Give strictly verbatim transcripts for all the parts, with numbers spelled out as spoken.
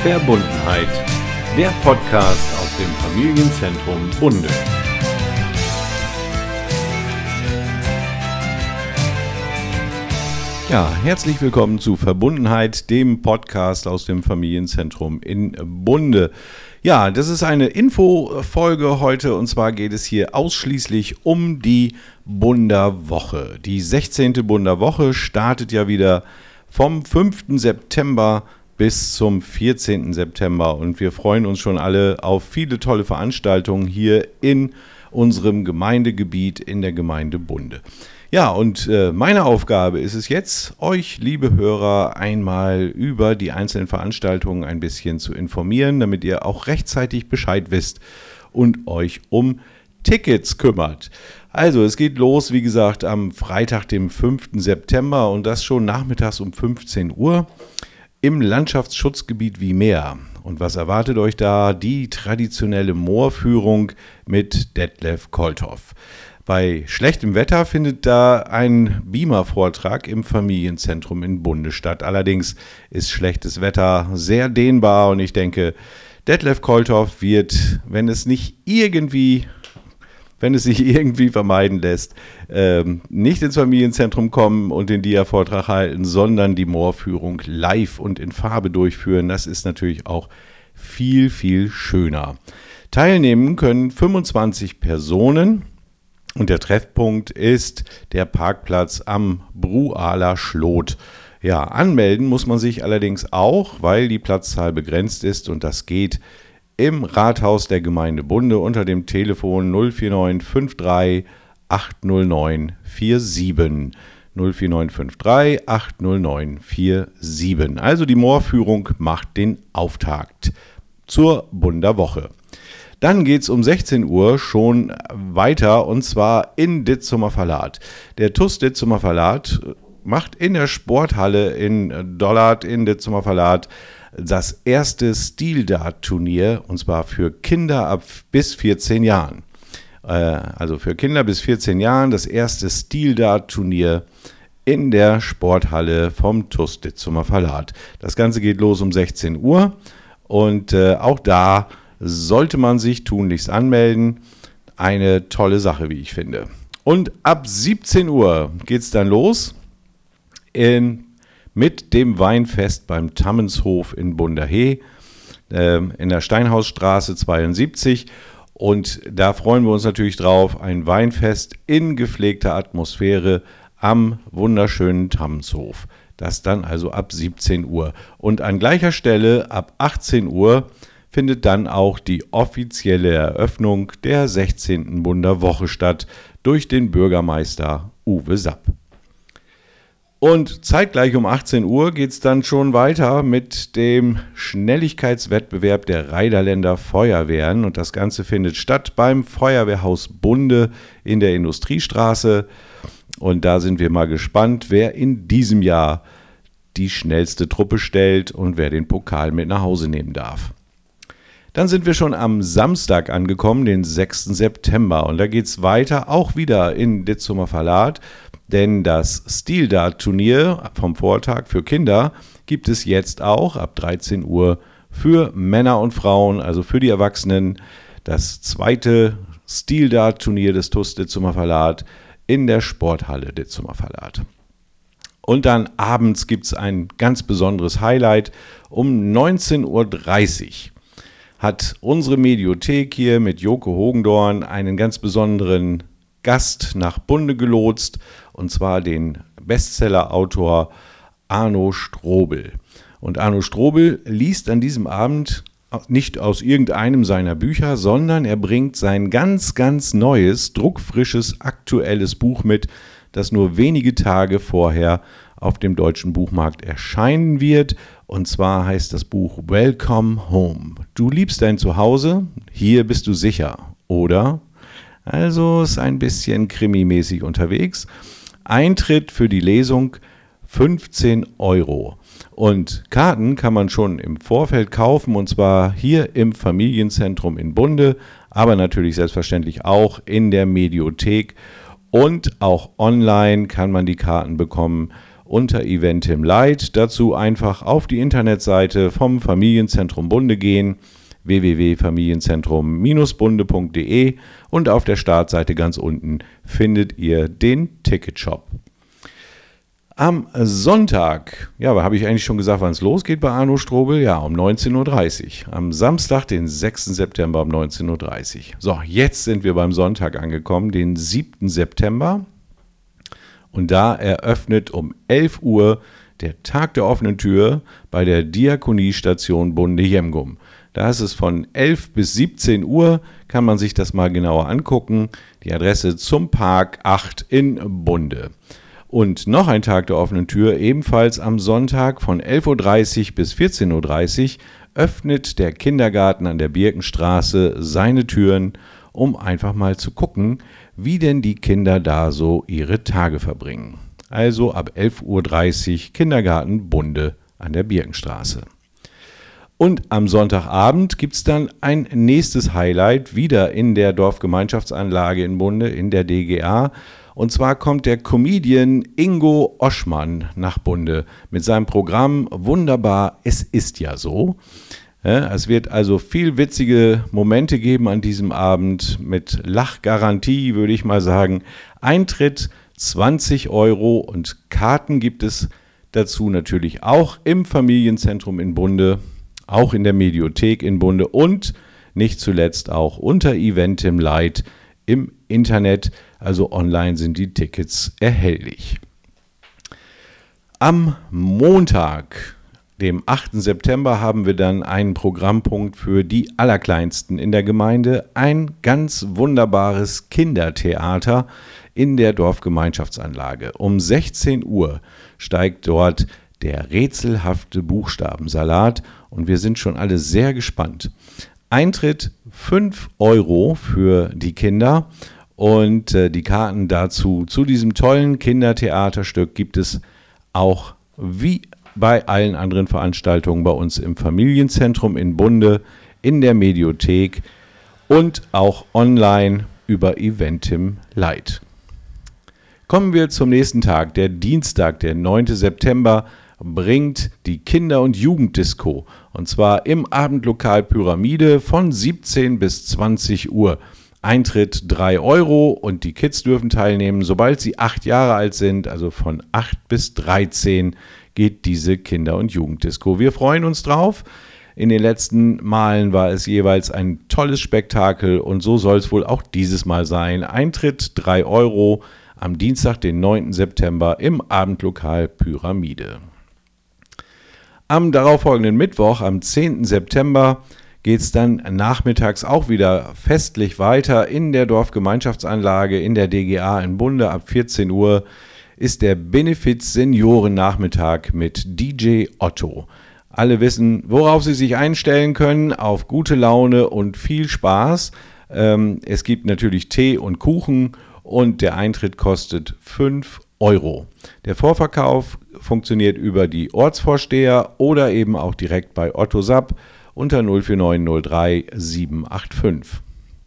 Verbundenheit, der Podcast aus dem Familienzentrum Bunde. Ja, herzlich willkommen zu Verbundenheit, dem Podcast aus dem Familienzentrum in Bunde. Ja, das ist eine Infofolge heute und zwar geht es hier ausschließlich um die Bunderwoche. Die sechzehnte Bunderwoche startet ja wieder vom fünften September bis zum vierzehnten September und wir freuen uns schon alle auf viele tolle Veranstaltungen hier in unserem Gemeindegebiet in der Gemeinde Bunde. Ja, und äh, meine Aufgabe ist es jetzt, euch, liebe Hörer, einmal über die einzelnen Veranstaltungen ein bisschen zu informieren, damit ihr auch rechtzeitig Bescheid wisst und euch um Tickets kümmert. Also, es geht los, wie gesagt, am Freitag, dem fünften September und das schon nachmittags um fünfzehn Uhr im Landschaftsschutzgebiet Wiemeer. Und was erwartet euch da? Die traditionelle Moorführung mit Detlef Kolthoff. Bei schlechtem Wetter findet da ein Beamer-Vortrag im Familienzentrum in Bunde statt. Allerdings ist schlechtes Wetter sehr dehnbar und ich denke, Detlef Kolthoff wird, wenn es nicht irgendwie, wenn es sich irgendwie vermeiden lässt, ähm, nicht ins Familienzentrum kommen und den Dia-Vortrag halten, sondern die Moorführung live und in Farbe durchführen. Das ist natürlich auch viel, viel schöner. Teilnehmen können fünfundzwanzig Personen. Und der Treffpunkt ist der Parkplatz am Brualer Schlot. Ja, anmelden muss man sich allerdings auch, weil die Platzzahl begrenzt ist und das geht im Rathaus der Gemeinde Bunde unter dem Telefon null vier neun fünf drei acht null neun vier sieben. null vier neun fünf drei acht null neun vier sieben. Also die Moorführung macht den Auftakt zur Bunderwoche. Dann geht es um sechzehn Uhr schon weiter und zwar in Ditzumer Verlat. Der T U S Ditzumer Verlat macht in der Sporthalle in Dollard in Ditzumer Verlat das erste Steel-Dart-Turnier und zwar für Kinder ab bis vierzehn Jahren. Äh, also für Kinder bis vierzehn Jahren das erste Steel-Dart-Turnier in der Sporthalle vom T U S Ditzumer Verlat. Das Ganze geht los um sechzehn Uhr und äh, auch da sollte man sich tunlichst anmelden. Eine tolle Sache, wie ich finde. Und ab siebzehn Uhr geht es dann los in, mit dem Weinfest beim Tammenshof in Bunderhee äh, in der Steinhausstraße zweiundsiebzig. Und da freuen wir uns natürlich drauf. Ein Weinfest in gepflegter Atmosphäre am wunderschönen Tammenshof. Das dann also ab siebzehn Uhr. Und an gleicher Stelle ab achtzehn Uhr findet dann auch die offizielle Eröffnung der sechzehnten Bunderwoche statt durch den Bürgermeister Uwe Sapp. Und zeitgleich um achtzehn Uhr geht es dann schon weiter mit dem Schnelligkeitswettbewerb der Rheiderländer Feuerwehren und das Ganze findet statt beim Feuerwehrhaus Bunde in der Industriestraße und da sind wir mal gespannt, wer in diesem Jahr die schnellste Truppe stellt und wer den Pokal mit nach Hause nehmen darf. Dann sind wir schon am Samstag angekommen, den sechsten September. Und da geht es weiter, auch wieder in Ditzumer Verlat. Denn das Steel-Dart-Turnier vom Vortag für Kinder gibt es jetzt auch ab dreizehn Uhr für Männer und Frauen, also für die Erwachsenen. Das zweite Steel-Dart-Turnier des T U S Ditzumer Verlat in der Sporthalle Ditzumer Verlat. Und dann abends gibt es ein ganz besonderes Highlight um neunzehn Uhr dreißig. Hat unsere Mediothek hier mit Joko Hogendorn einen ganz besonderen Gast nach Bunde gelotst, und zwar den Bestseller-Autor Arno Strobel. Und Arno Strobel liest an diesem Abend nicht aus irgendeinem seiner Bücher, sondern er bringt sein ganz, ganz neues, druckfrisches, aktuelles Buch mit, das nur wenige Tage vorher auf dem deutschen Buchmarkt erscheinen wird. Und zwar heißt das Buch Welcome Home. Du liebst dein Zuhause, hier bist du sicher, oder? Also ist ein bisschen krimimäßig unterwegs. Eintritt für die Lesung fünfzehn Euro. Und Karten kann man schon im Vorfeld kaufen und zwar hier im Familienzentrum in Bunde, aber natürlich selbstverständlich auch in der Mediothek und auch online kann man die Karten bekommen. unter Eventim Light. Dazu einfach auf die Internetseite vom Familienzentrum Bunde gehen, w w w punkt familienzentrum Bindestrich bunde punkt d e, und auf der Startseite ganz unten findet ihr den Ticketshop. Am Sonntag, ja, aber habe ich eigentlich schon gesagt, wann es losgeht bei Arno Strobel? Ja, um neunzehn Uhr dreißig. Am Samstag, den sechsten September um neunzehn Uhr dreißig. So, jetzt sind wir beim Sonntag angekommen, den siebten September. Und da eröffnet um elf Uhr der Tag der offenen Tür bei der Diakoniestation Bunde-Jemgum. Da ist es von elf bis siebzehn Uhr, kann man sich das mal genauer angucken. Die Adresse zum Park acht in Bunde. Und noch ein Tag der offenen Tür, ebenfalls am Sonntag von elf Uhr dreißig bis vierzehn Uhr dreißig, öffnet der Kindergarten an der Birkenstraße seine Türen, um einfach mal zu gucken, wie denn die Kinder da so ihre Tage verbringen. Also ab elf Uhr dreißig Kindergarten Bunde an der Birkenstraße. Und am Sonntagabend gibt es dann ein nächstes Highlight, wieder in der Dorfgemeinschaftsanlage in Bunde, in der D G A. Und zwar kommt der Comedian Ingo Oschmann nach Bunde mit seinem Programm Wunderbar, es ist ja so. Es wird also viel witzige Momente geben an diesem Abend mit Lachgarantie, würde ich mal sagen. Eintritt zwanzig Euro und Karten gibt es dazu natürlich auch im Familienzentrum in Bunde, auch in der Mediothek in Bunde und nicht zuletzt auch unter Eventim Light im Internet. Also online sind die Tickets erhältlich. Am Montag, dem achten September, haben wir dann einen Programmpunkt für die Allerkleinsten in der Gemeinde. Ein ganz wunderbares Kindertheater in der Dorfgemeinschaftsanlage. Um sechzehn Uhr steigt dort der rätselhafte Buchstabensalat und wir sind schon alle sehr gespannt. Eintritt fünf Euro für die Kinder und äh, die Karten dazu zu diesem tollen Kindertheaterstück gibt es auch wie bei allen anderen Veranstaltungen bei uns im Familienzentrum in Bunde, in der Mediothek und auch online über Eventim Light. Kommen wir zum nächsten Tag. Der Dienstag, der neunten September, bringt die Kinder- und Jugenddisco. Und zwar im Abendlokal Pyramide von siebzehn bis zwanzig Uhr. Eintritt drei Euro und die Kids dürfen teilnehmen, sobald sie acht Jahre alt sind. Also von acht bis dreizehn geht diese Kinder- und Jugenddisco. Wir freuen uns drauf. In den letzten Malen war es jeweils ein tolles Spektakel und so soll es wohl auch dieses Mal sein. Eintritt drei Euro am Dienstag, den neunten September im Abendlokal Pyramide. Am darauffolgenden Mittwoch, am zehnten September, geht es dann nachmittags auch wieder festlich weiter in der Dorfgemeinschaftsanlage in der D G A in Bunde. Ab vierzehn Uhr ist der Benefiz-Seniorennachmittag mit D J Otto. Alle wissen, worauf sie sich einstellen können, auf gute Laune und viel Spaß. Ähm, es gibt natürlich Tee und Kuchen und der Eintritt kostet fünf Euro. Der Vorverkauf funktioniert über die Ortsvorsteher oder eben auch direkt bei Otto Sapp unter null vier neun null drei sieben acht fünf.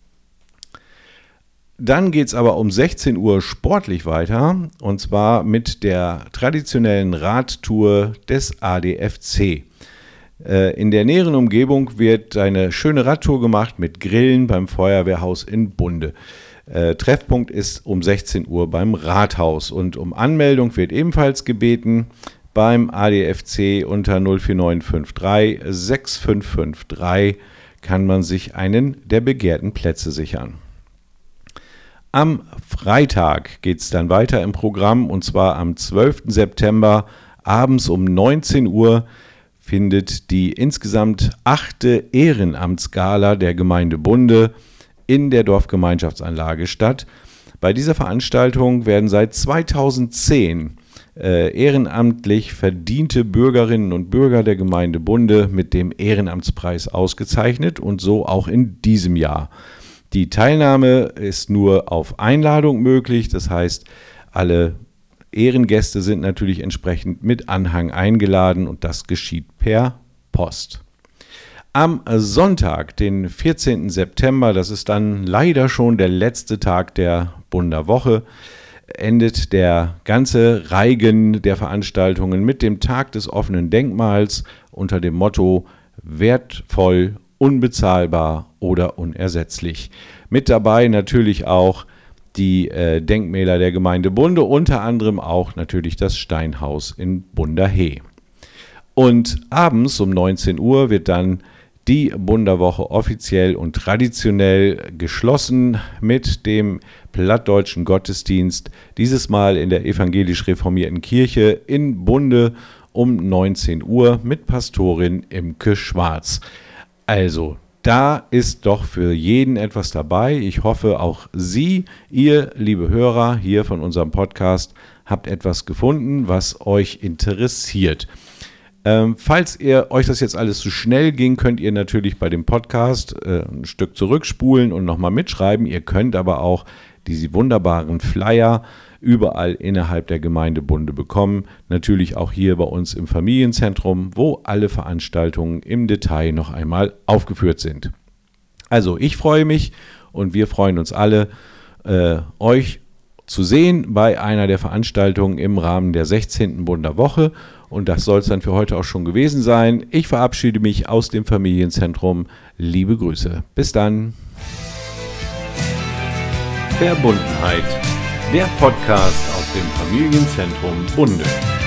Dann geht es aber um sechzehn Uhr sportlich weiter und zwar mit der traditionellen Radtour des A D F C. Äh, in der näheren Umgebung wird eine schöne Radtour gemacht mit Grillen beim Feuerwehrhaus in Bunde. Äh, Treffpunkt ist um sechzehn Uhr beim Rathaus und um Anmeldung wird ebenfalls gebeten beim A D F C unter null vier neun fünf drei sechs fünf fünf drei kann man sich einen der begehrten Plätze sichern. Am Freitag geht es dann weiter im Programm und zwar am zwölften September abends um neunzehn Uhr findet die insgesamt achte Ehrenamtsgala der Gemeinde Bunde in der Dorfgemeinschaftsanlage statt. Bei dieser Veranstaltung werden seit zweitausendzehn äh, ehrenamtlich verdiente Bürgerinnen und Bürger der Gemeinde Bunde mit dem Ehrenamtspreis ausgezeichnet und so auch in diesem Jahr. Die Teilnahme ist nur auf Einladung möglich, das heißt, alle Ehrengäste sind natürlich entsprechend mit Anhang eingeladen und das geschieht per Post. Am Sonntag, den vierzehnten September, das ist dann leider schon der letzte Tag der Bunder Woche, endet der ganze Reigen der Veranstaltungen mit dem Tag des offenen Denkmals unter dem Motto wertvoll, unbezahlbar oder unersetzlich. Mit dabei natürlich auch die äh, Denkmäler der Gemeinde Bunde, unter anderem auch natürlich das Steinhaus in Bunderhee. Und abends um neunzehn Uhr wird dann die Bunderwoche offiziell und traditionell geschlossen mit dem plattdeutschen Gottesdienst, dieses Mal in der evangelisch-reformierten Kirche in Bunde um neunzehn Uhr mit Pastorin Imke Schwarz. Also, da ist doch für jeden etwas dabei. Ich hoffe, auch Sie, ihr, liebe Hörer hier von unserem Podcast, habt etwas gefunden, was euch interessiert. Ähm, falls ihr euch das jetzt alles zu schnell ging, könnt ihr natürlich bei dem Podcast äh, ein Stück zurückspulen und nochmal mitschreiben. Ihr könnt aber auch diese wunderbaren Flyer überall innerhalb der Gemeinde Bunde bekommen. Natürlich auch hier bei uns im Familienzentrum, wo alle Veranstaltungen im Detail noch einmal aufgeführt sind. Also ich freue mich und wir freuen uns alle, äh, euch zu sehen bei einer der Veranstaltungen im Rahmen der sechzehnten Bunderwoche. Und das soll es dann für heute auch schon gewesen sein. Ich verabschiede mich aus dem Familienzentrum. Liebe Grüße. Bis dann. Verbundenheit. Der Podcast aus dem Familienzentrum Bunde.